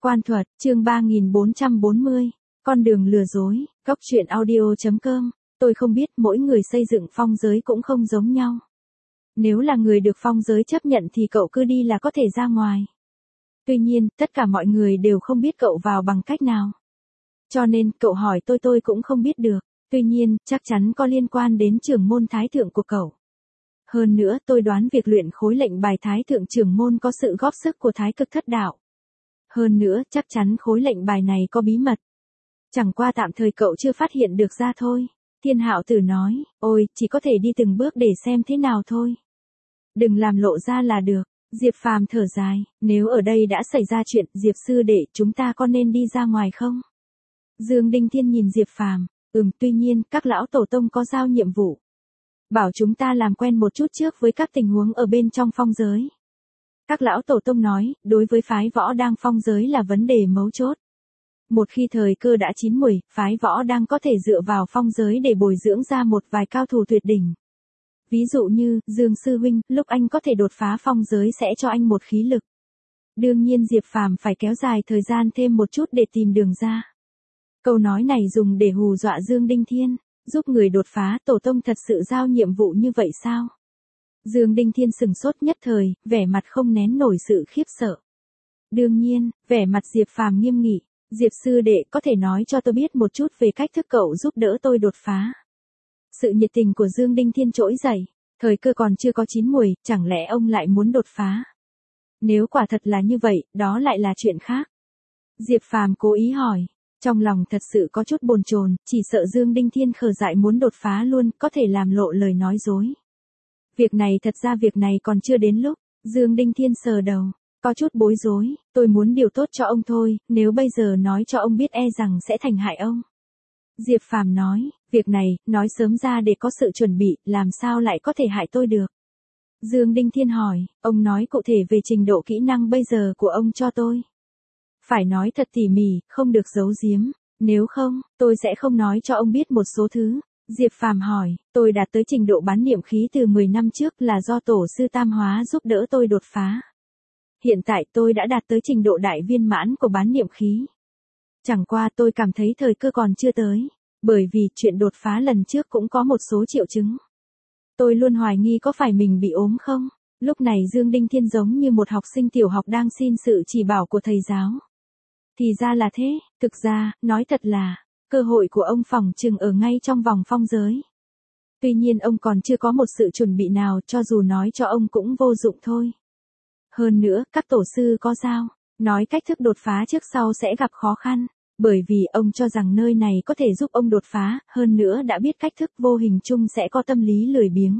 Quan thuật, chương 3440, con đường lừa dối, góc truyện audio.com, tôi không biết mỗi người xây dựng phong giới cũng không giống nhau. Nếu là người được phong giới chấp nhận thì cậu cứ đi là có thể ra ngoài. Tuy nhiên, tất cả mọi người đều không biết cậu vào bằng cách nào. Cho nên, cậu hỏi tôi cũng không biết được. Tuy nhiên, chắc chắn có liên quan đến trưởng môn thái thượng của cậu. Hơn nữa, tôi đoán việc luyện khối lệnh bài thái thượng trưởng môn có sự góp sức của thái cực thất đạo. Hơn nữa, chắc chắn khối lệnh bài này có bí mật. Chẳng qua tạm thời cậu chưa phát hiện được ra thôi. Thiên Hạo Tử nói, ôi, chỉ có thể đi từng bước để xem thế nào thôi. Đừng làm lộ ra là được. Diệp Phàm thở dài, nếu ở đây đã xảy ra chuyện, Diệp sư đệ, chúng ta có nên đi ra ngoài không? Dương Đinh Thiên nhìn Diệp Phàm, tuy nhiên, các lão tổ tông có giao nhiệm vụ. Bảo chúng ta làm quen một chút trước với các tình huống ở bên trong phong giới. Các lão tổ tông nói, đối với phái võ đang phong giới là vấn đề mấu chốt. Một khi thời cơ đã chín muồi, phái võ đang có thể dựa vào phong giới để bồi dưỡng ra một vài cao thủ tuyệt đỉnh. Ví dụ như, Dương Sư Huynh, lúc anh có thể đột phá phong giới sẽ cho anh một khí lực. Đương nhiên Diệp Phàm phải kéo dài thời gian thêm một chút để tìm đường ra. Câu nói này dùng để hù dọa Dương Đinh Thiên, giúp người đột phá, tổ tông thật sự giao nhiệm vụ như vậy sao? Dương Đinh Thiên sừng sốt nhất thời, vẻ mặt không nén nổi sự khiếp sợ. Đương nhiên, vẻ mặt Diệp Phàm nghiêm nghị, Diệp sư đệ có thể nói cho tôi biết một chút về cách thức cậu giúp đỡ tôi đột phá. Sự nhiệt tình của Dương Đinh Thiên trỗi dậy, thời cơ còn chưa có chín muồi, chẳng lẽ ông lại muốn đột phá? Nếu quả thật là như vậy, đó lại là chuyện khác. Diệp Phàm cố ý hỏi, trong lòng thật sự có chút bồn chồn, chỉ sợ Dương Đinh Thiên khờ dại muốn đột phá luôn, có thể làm lộ lời nói dối. Việc này còn chưa đến lúc, Dương Đinh Thiên sờ đầu, có chút bối rối, tôi muốn điều tốt cho ông thôi, nếu bây giờ nói cho ông biết e rằng sẽ thành hại ông. Diệp Phàm nói, việc này, nói sớm ra để có sự chuẩn bị, làm sao lại có thể hại tôi được. Dương Đinh Thiên hỏi, ông nói cụ thể về trình độ kỹ năng bây giờ của ông cho tôi. Phải nói thật tỉ mỉ, không được giấu giếm, nếu không, tôi sẽ không nói cho ông biết một số thứ. Diệp Phàm hỏi, tôi đạt tới trình độ bán niệm khí từ 10 năm trước là do tổ sư Tam Hóa giúp đỡ tôi đột phá. Hiện tại tôi đã đạt tới trình độ đại viên mãn của bán niệm khí. Chẳng qua tôi cảm thấy thời cơ còn chưa tới, bởi vì chuyện đột phá lần trước cũng có một số triệu chứng. Tôi luôn hoài nghi có phải mình bị ốm không? Lúc này Dương Đinh Thiên giống như một học sinh tiểu học đang xin sự chỉ bảo của thầy giáo. Thì ra là thế, thực ra, nói thật là, cơ hội của ông phỏng chừng ở ngay trong vòng phong giới. Tuy nhiên ông còn chưa có một sự chuẩn bị nào, cho dù nói cho ông cũng vô dụng thôi. Hơn nữa, các tổ sư có giao, nói cách thức đột phá trước sau sẽ gặp khó khăn, bởi vì ông cho rằng nơi này có thể giúp ông đột phá, hơn nữa đã biết cách thức vô hình chung sẽ có tâm lý lười biếng.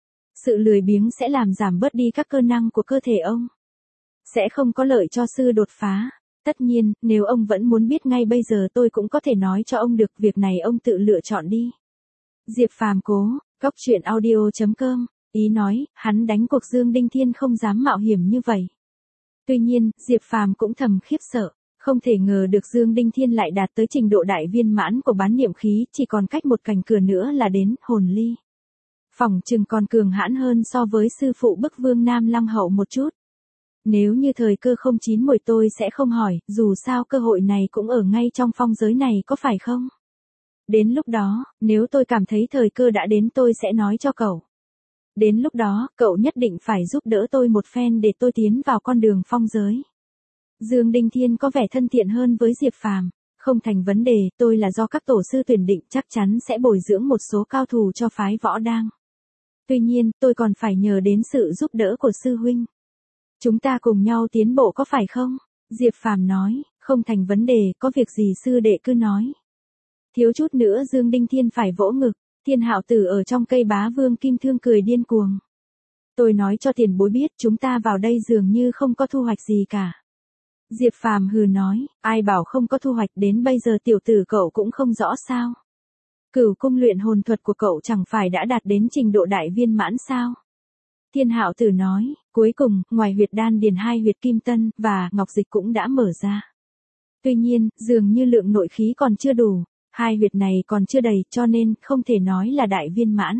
Sự lười biếng sẽ làm giảm bớt đi các cơ năng của cơ thể ông. Sẽ không có lợi cho sư đột phá. Tất nhiên, nếu ông vẫn muốn biết ngay bây giờ tôi cũng có thể nói cho ông được, việc này ông tự lựa chọn đi. Diệp Phàm cố, góc truyện audio.com, ý nói, hắn đánh cuộc Dương Đinh Thiên không dám mạo hiểm như vậy. Tuy nhiên, Diệp Phàm cũng thầm khiếp sợ, không thể ngờ được Dương Đinh Thiên lại đạt tới trình độ đại viên mãn của bán niệm khí, chỉ còn cách một cánh cửa nữa là đến hồn ly. Phỏng chừng còn cường hãn hơn so với sư phụ Bức Vương Nam Lăng Hậu một chút. Nếu như thời cơ không chín muồi tôi sẽ không hỏi, dù sao cơ hội này cũng ở ngay trong phong giới này có phải không? Đến lúc đó, nếu tôi cảm thấy thời cơ đã đến tôi sẽ nói cho cậu. Đến lúc đó, cậu nhất định phải giúp đỡ tôi một phen để tôi tiến vào con đường phong giới. Dương Đinh Thiên có vẻ thân thiện hơn với Diệp Phàm, không thành vấn đề, tôi là do các tổ sư tuyển định chắc chắn sẽ bồi dưỡng một số cao thủ cho phái võ đang. Tuy nhiên, tôi còn phải nhờ đến sự giúp đỡ của sư huynh. Chúng ta cùng nhau tiến bộ có phải không? Diệp Phàm nói, không thành vấn đề, có việc gì sư đệ cứ nói. Thiếu chút nữa Dương Đinh Thiên phải vỗ ngực, Thiên Hạo Tử ở trong cây bá vương kim thương cười điên cuồng. Tôi nói cho tiền bối biết chúng ta vào đây dường như không có thu hoạch gì cả. Diệp Phàm hừ nói, ai bảo không có thu hoạch, đến bây giờ tiểu tử cậu cũng không rõ sao. Cửu cung luyện hồn thuật của cậu chẳng phải đã đạt đến trình độ đại viên mãn sao? Thiên Hạo Tử nói, cuối cùng, ngoài huyệt đan điền hai huyệt kim tân và ngọc dịch cũng đã mở ra. Tuy nhiên, dường như lượng nội khí còn chưa đủ, hai huyệt này còn chưa đầy, cho nên không thể nói là đại viên mãn.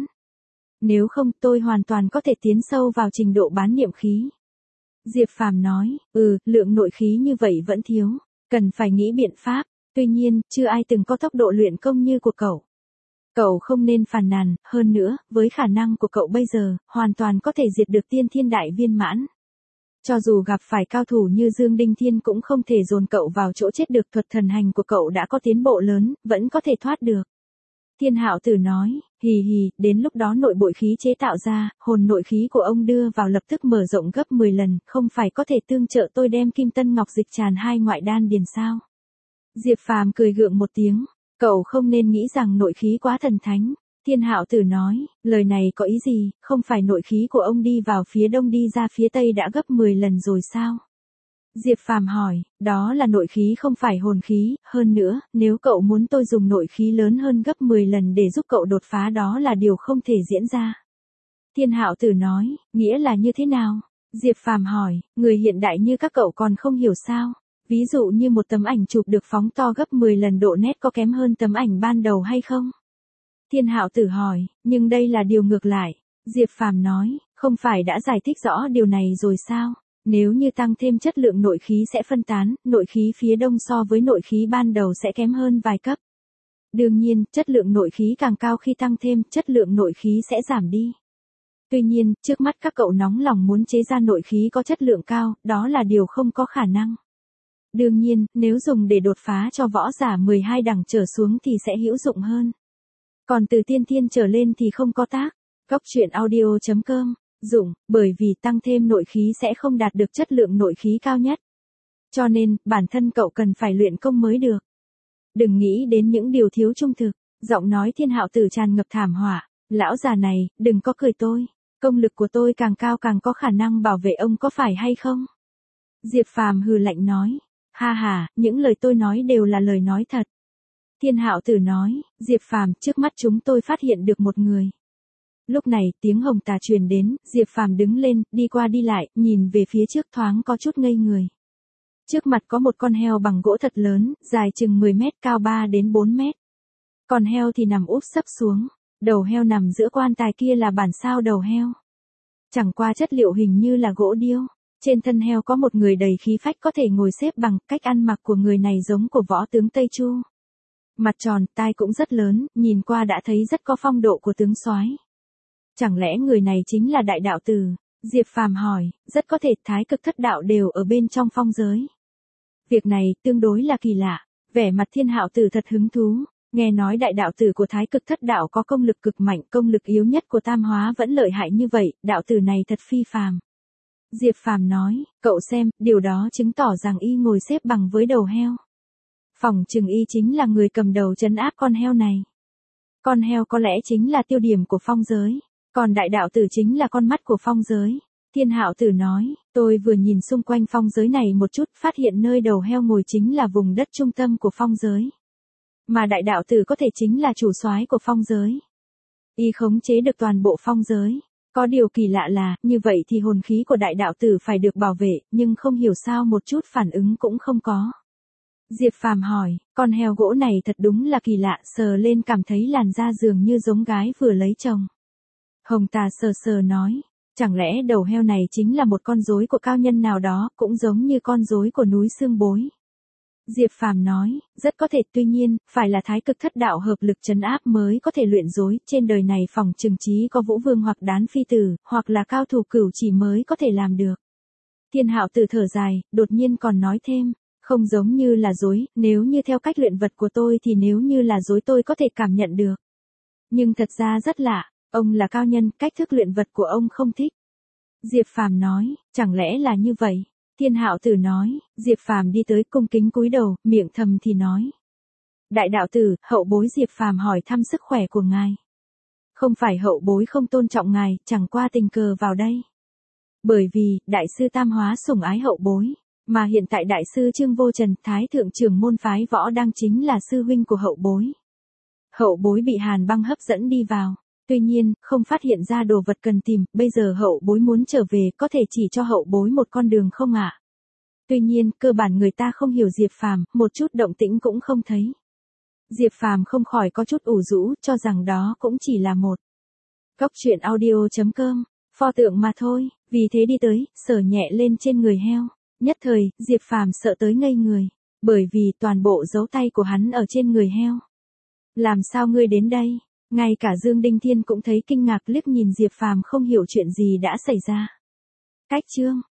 Nếu không, tôi hoàn toàn có thể tiến sâu vào trình độ bán niệm khí. Diệp Phàm nói, lượng nội khí như vậy vẫn thiếu, Cần phải nghĩ biện pháp, tuy nhiên, chưa ai từng có tốc độ luyện công như của cậu. Cậu không nên phàn nàn, hơn nữa, với khả năng của cậu bây giờ, hoàn toàn có thể diệt được tiên thiên đại viên mãn. Cho dù gặp phải cao thủ như Dương Đinh Thiên cũng không thể dồn cậu vào chỗ chết được, thuật thần hành của cậu đã có tiến bộ lớn, vẫn có thể thoát được. Thiên Hạo Tử nói, hì hì, đến lúc đó nội bội khí chế tạo ra, hồn nội khí của ông đưa vào lập tức mở rộng gấp 10 lần, không phải có thể tương trợ tôi đem Kim Tân Ngọc Dịch tràn hai ngoại đan điền sao? Diệp Phàm cười gượng một tiếng, cậu không nên nghĩ rằng nội khí quá thần thánh. Thiên Hạo Tử nói, lời này có ý gì, không phải nội khí của ông đi vào phía đông đi ra phía tây đã gấp 10 lần rồi sao? Diệp Phàm hỏi, đó là nội khí không phải hồn khí, hơn nữa, nếu cậu muốn tôi dùng nội khí lớn hơn gấp 10 lần để giúp cậu đột phá đó là điều không thể diễn ra. Thiên Hạo Tử nói, nghĩa là như thế nào? Diệp Phàm hỏi, người hiện đại như các cậu còn không hiểu sao? Ví dụ như một tấm ảnh chụp được phóng to gấp 10 lần độ nét có kém hơn tấm ảnh ban đầu hay không? Thiên Hạo Tử hỏi, nhưng đây là điều ngược lại. Diệp Phàm nói, không phải đã giải thích rõ điều này rồi sao? Nếu như tăng thêm chất lượng nội khí sẽ phân tán, nội khí phía đông so với nội khí ban đầu sẽ kém hơn vài cấp. Đương nhiên, chất lượng nội khí càng cao khi tăng thêm, chất lượng nội khí sẽ giảm đi. Tuy nhiên, trước mắt các cậu nóng lòng muốn chế ra nội khí có chất lượng cao, đó là điều không có khả năng. Đương nhiên, nếu dùng để đột phá cho võ giả 12 đẳng trở xuống thì sẽ hữu dụng hơn. Còn từ tiên thiên trở lên thì không có tác. Góc truyện audio.com, dụng, bởi vì tăng thêm nội khí sẽ không đạt được chất lượng nội khí cao nhất. Cho nên, bản thân cậu cần phải luyện công mới được. Đừng nghĩ đến những điều thiếu trung thực. Giọng nói Thiên Hạo Tử tràn ngập thảm họa. Lão già này, đừng có cười tôi. Công lực của tôi càng cao càng có khả năng bảo vệ ông có phải hay không? Diệp Phàm hừ lạnh nói. Ha ha, những lời tôi nói đều là lời nói thật. Thiên Hạo Tử nói, Diệp Phàm, trước mắt chúng tôi phát hiện được một người. Lúc này, tiếng hồng tà truyền đến, Diệp Phàm đứng lên, đi qua đi lại, nhìn về phía trước thoáng có chút ngây người. Trước mặt có một con heo bằng gỗ thật lớn, dài chừng 10 mét, cao 3 đến 4 mét. Con heo thì nằm úp sấp xuống, đầu heo nằm giữa quan tài kia là bản sao đầu heo. Chẳng qua chất liệu hình như là gỗ điêu. Trên thân heo có một người đầy khí phách có thể ngồi xếp bằng, cách ăn mặc của người này giống của võ tướng Tây Chu. Mặt tròn, tai cũng rất lớn, nhìn qua đã thấy rất có phong độ của tướng soái. Chẳng lẽ người này chính là đại đạo tử? Diệp Phàm hỏi, rất có thể Thái Cực Thất Đạo đều ở bên trong phong giới. Việc này tương đối là kỳ lạ, vẻ mặt Thiên Hạo Tử thật hứng thú, nghe nói đại đạo tử của Thái Cực Thất Đạo có công lực cực mạnh, công lực yếu nhất của Tam Hóa vẫn lợi hại như vậy, đạo tử này thật phi phàm. Diệp Phàm nói, cậu xem, điều đó chứng tỏ rằng y ngồi xếp bằng với đầu heo. Phỏng chừng y chính là người cầm đầu trấn áp con heo này. Con heo có lẽ chính là tiêu điểm của phong giới, còn đại đạo tử chính là con mắt của phong giới. Thiên Hạo Tử nói, tôi vừa nhìn xung quanh phong giới này một chút, phát hiện nơi đầu heo ngồi chính là vùng đất trung tâm của phong giới. Mà đại đạo tử có thể chính là chủ soái của phong giới. Y khống chế được toàn bộ phong giới. Có điều kỳ lạ là, như vậy thì hồn khí của đại đạo tử phải được bảo vệ, nhưng không hiểu sao một chút phản ứng cũng không có. Diệp Phàm hỏi, con heo gỗ này thật đúng là kỳ lạ, sờ lên cảm thấy làn da dường như giống gái vừa lấy chồng. Hồng Tà sờ sờ nói, chẳng lẽ đầu heo này chính là một con rối của cao nhân nào đó, cũng giống như con rối của núi Xương Bối. Diệp Phàm nói, rất có thể, tuy nhiên, phải là Thái Cực Thất Đạo hợp lực trấn áp mới có thể luyện rối, trên đời này phỏng chừng chí có Vũ Vương hoặc Đán Phi Tử, hoặc là cao thủ cửu chỉ mới có thể làm được. Thiên Hạo Tử thở dài, đột nhiên còn nói thêm, không giống như là rối, nếu như theo cách luyện vật của tôi thì nếu như là rối tôi có thể cảm nhận được. Nhưng thật ra rất lạ, ông là cao nhân, cách thức luyện vật của ông không thích. Diệp Phàm nói, chẳng lẽ là như vậy? Thiên Hạo Tử nói, Diệp Phàm đi tới cung kính cúi đầu, miệng thầm thì nói. Đại đạo tử, hậu bối Diệp Phàm hỏi thăm sức khỏe của ngài. Không phải hậu bối không tôn trọng ngài, chẳng qua tình cờ vào đây. Bởi vì, đại sư Tam Hóa sủng ái hậu bối, mà hiện tại đại sư Trương Vô Trần, Thái thượng trưởng môn phái võ đang chính là sư huynh của hậu bối. Hậu bối bị Hàn Băng hấp dẫn đi vào. Tuy nhiên, không phát hiện ra đồ vật cần tìm, bây giờ hậu bối muốn trở về, có thể chỉ cho hậu bối một con đường không ạ? Tuy nhiên, cơ bản người ta không hiểu Diệp Phàm, một chút động tĩnh cũng không thấy. Diệp Phàm không khỏi có chút ủ rũ, cho rằng đó cũng chỉ là một góc truyện audio.com, pho tượng mà thôi, vì thế đi tới, sờ nhẹ lên trên người heo. Nhất thời, Diệp Phàm sợ tới ngây người. Bởi vì toàn bộ dấu tay của hắn ở trên người heo. Làm sao ngươi đến đây? Ngay cả Dương Đinh Thiên cũng thấy kinh ngạc liếc nhìn Diệp Phàm không hiểu chuyện gì đã xảy ra. Cách chương